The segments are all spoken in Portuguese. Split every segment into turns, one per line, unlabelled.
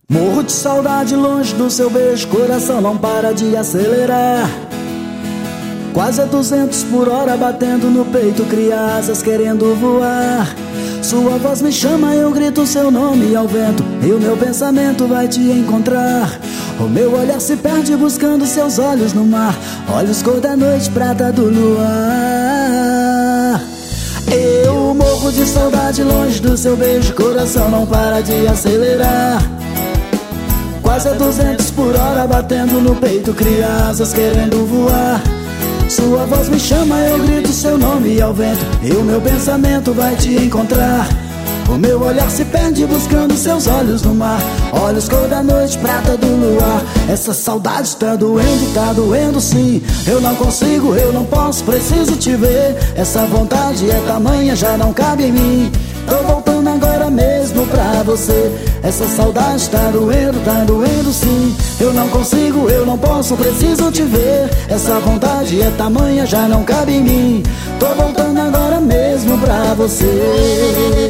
Morro de saudade longe do seu beijo, coração não para de acelerar. Quase a 200 por hora batendo no peito, cria asas querendo voar. Sua voz me chama, eu grito seu nome ao vento, e o meu pensamento vai te encontrar. O meu olhar se perde buscando seus olhos no mar, olhos cor da noite, prata do luar. Eu morro de saudade longe do seu beijo, coração não para de acelerar. Quase a 200 por hora batendo no peito, cria asas querendo voar. Sua voz me chama, eu grito seu nome ao vento, e o meu pensamento vai te encontrar. O meu olhar se perde buscando seus olhos no mar, olhos cor da noite, prata do luar. Essa saudade tá doendo sim. Eu não consigo, eu não posso, preciso te ver. Essa vontade é tamanha, já não cabe em mim. Tô voltando agora mesmo pra você. Essa saudade tá doendo sim. Eu não consigo, eu não posso, preciso te ver. Essa vontade é tamanha, já não cabe em mim. Tô voltando agora mesmo pra você.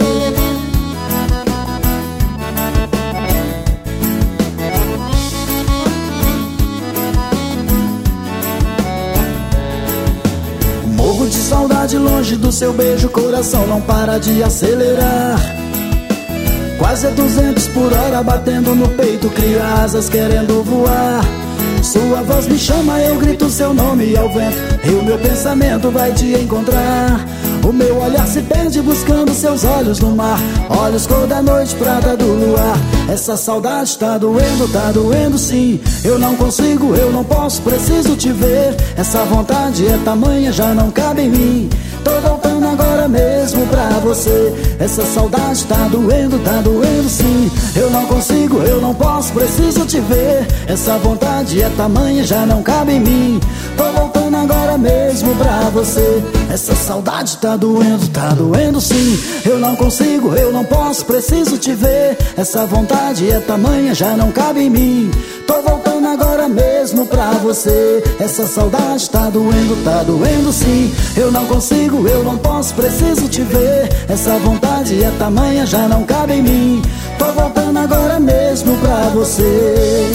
Morro de saudade longe do seu beijo, coração não para de acelerar. Quase a 200 por hora batendo no peito, cria asas querendo voar. Sua voz me chama, eu grito seu nome ao vento, e o meu pensamento vai te encontrar. O meu olhar se perde buscando seus olhos no mar, olhos cor da noite, prata do luar. Essa saudade tá doendo sim. Eu não consigo, eu não posso, preciso te ver. Essa vontade é tamanha, já não cabe em mim. Tô voltando agora mesmo pra você. Essa saudade tá doendo sim. Eu não consigo, eu não posso, preciso te ver. Essa vontade é tamanha, já não cabe em mim. Tô voltando agora mesmo pra você. Essa saudade tá doendo sim. Eu não consigo, eu não posso, preciso te ver. Essa vontade é tamanha, já não cabe em mim. Tô voltando agora mesmo pra você. Essa saudade tá doendo sim. Eu não consigo, eu não posso, preciso te ver. Essa vontade é tamanha, já não cabe em mim. Tô voltando agora mesmo pra você.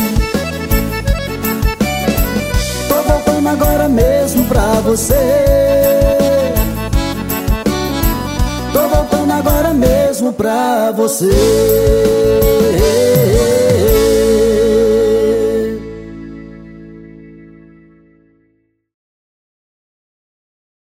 Tô voltando agora mesmo pra você. Tô voltando agora mesmo pra você.